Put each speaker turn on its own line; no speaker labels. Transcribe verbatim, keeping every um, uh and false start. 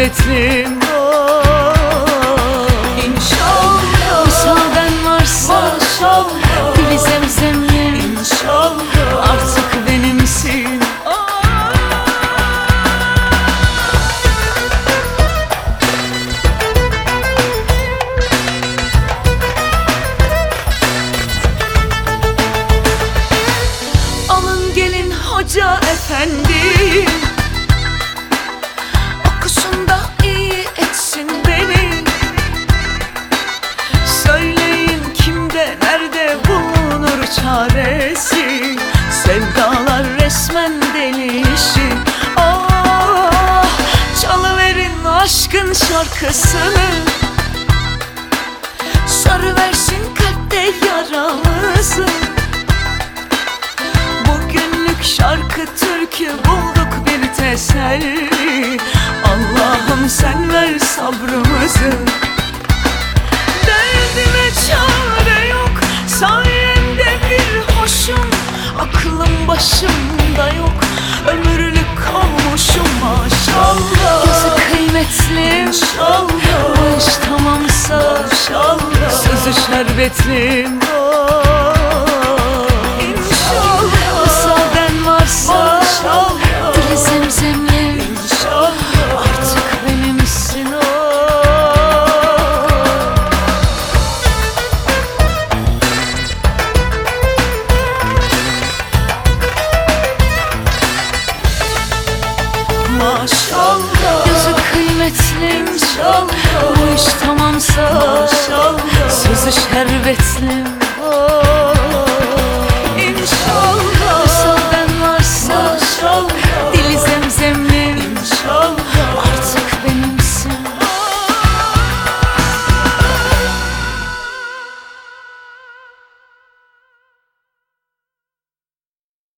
şerbetlim.
İnşallah
Müsaaden varsa
maşallah,
gülü zemzemlim.
İnşallah
Artık benimsin. Alın gelin hoca efendi, okusun da iyi etsin beni. Söyleyin kimde nerede bulunur çaresi, sevdalar resmen deli işi. Ah, çalıverin aşkın şarkısını, sarıversin kalpte yaramızı. Bugünlük şarkı türkü bulduk bir teselli. Allah'ım sen ver sabrımızı. Derdime çare yok, sayende bir hoşum. Aklım başımda yok, ömürlük olmuşum maşallah. Gözü kıymetlim,
İnşallah
bu iş tamamsa
maşallah,
sözü şerbetlim.
İnşallah
Müsaaden varsa
maşallah,
dili zemzemlim.
İnşallah
Artık benimsin o.
maşallah,
Gözü kıymetlim,
İnşallah
bu iş tamamsa
maşallah,
sözü şerbetlim.